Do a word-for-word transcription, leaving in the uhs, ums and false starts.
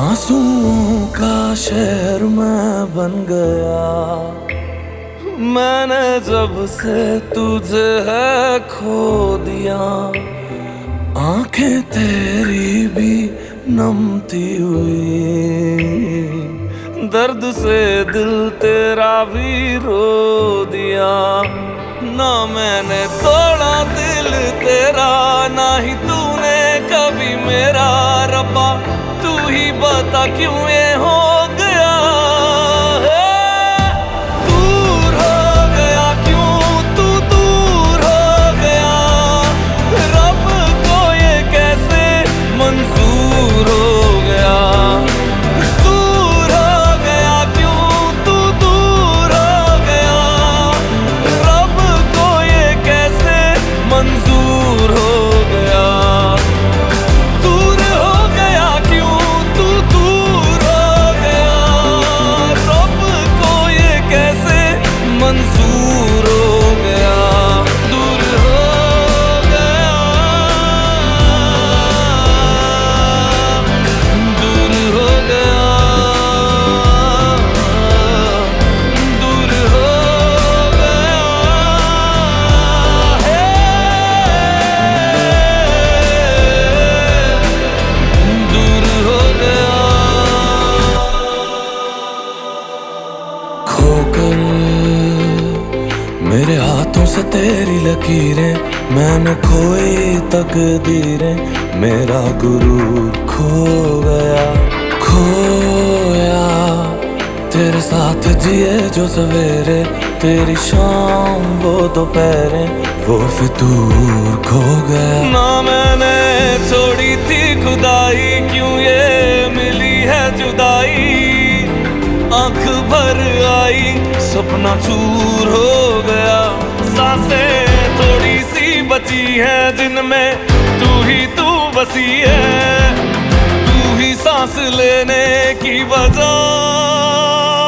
आंसुओं का शहर मैं बन गया, मैंने जब से तुझे है खो दिया। आंखें तेरी भी नमती हुई, दर्द से दिल तेरा भी रो दिया। ना मैंने तोड़ा दिल तेरा, ना ही तूने कभी मेरा। रब्बा तू ही बता क्यों ये हो गया है? दूर हो गया क्यों तू, दूर हो गया। रब को ये कैसे मंजूर हो गया? दूर हो गया क्यों तू, दूर हो गया। रब को ये कैसे मंजूर हो गया? दूर हो गया क्यों तू, दूर हो गया। रब को ये कैसे मंजूर हो गया? दूर हो गया, दूर हो गया, दूर हो गया है, दूर हो गया। खोकर मेरे हाथों से तेरी लकीरें, मैंने खोई तकदीरें। मेरा गुरूर खो गया, खोया तेरे साथ जिए जो सवेरे। तेरी शाम वो दोपहरें, वो फितूर खो गया। ना मैंने छोड़ी थी खुदाई, क्यों ये मिली है जुदाई। आंख भर आई सपना चूर हो गया। सांसें थोड़ी सी बची है जिनमें तू ही तू बसी है। तू ही सांस लेने की वजह।